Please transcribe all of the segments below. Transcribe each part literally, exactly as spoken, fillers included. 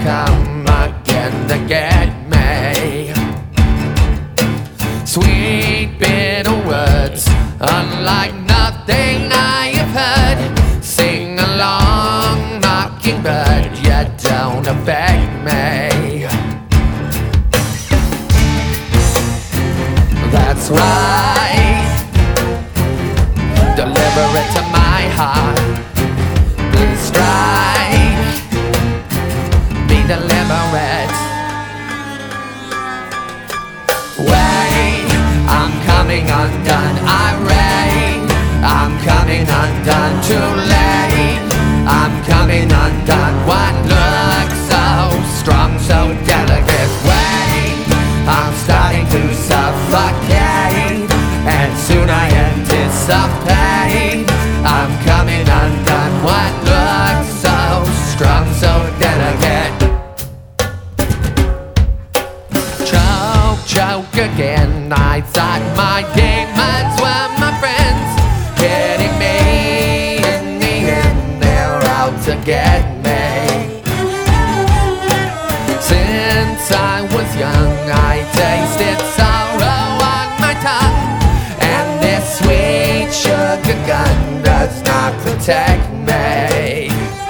come again to get me. Sweet bitter words, unlike nothing I have heard. Sing along, mockingbird, you don't affect me. That's right, deliver it to my heart. Please strike, be deliberate. Wait, I'm coming undone, irate. I'm coming undone, too late. I'm coming undone, what looks so strong, so delicate. Wait, I'm starting to suffocate, and soon I anticipate. I'm coming undone, what looks so strong, so delicate. Choke, choke again, I thought my demons were my friends. Getting me, in the end they're out to get me. Since I was young I tasted sorrow on my tongue, and this sweet sugar gun does not protect me.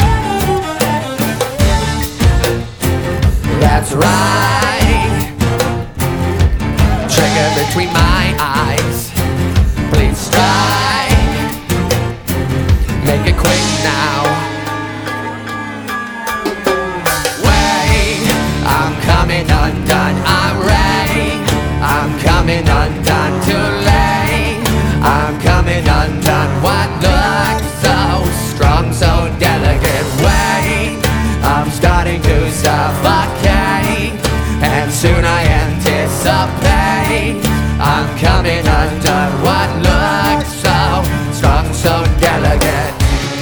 That's right, trigger between my eyes. Please strike, make it quick now. Wait, I'm coming undone, irate. I'm coming undone, too late. I'm coming undone, what looks so strong, so delicate. Wait, I'm starting to suffocate, and soon I anticipate. I'm coming undone, what looks so strong, so delicate.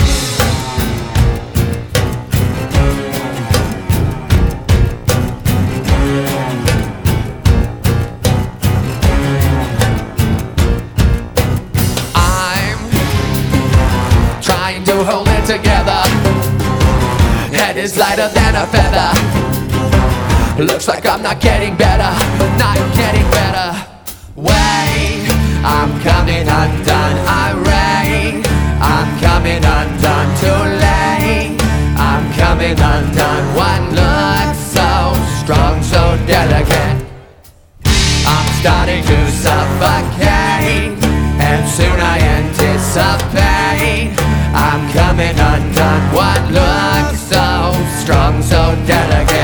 I'm trying to hold it together. Head is lighter than a feather. Looks like I'm not getting better, not getting better. Wait, I'm coming undone, irate. I'm coming undone, too late. I'm coming undone, what looks so strong, so delicate. I'm starting to suffocate, and soon I anticipate. I'm coming undone, what looks so strong, so delicate.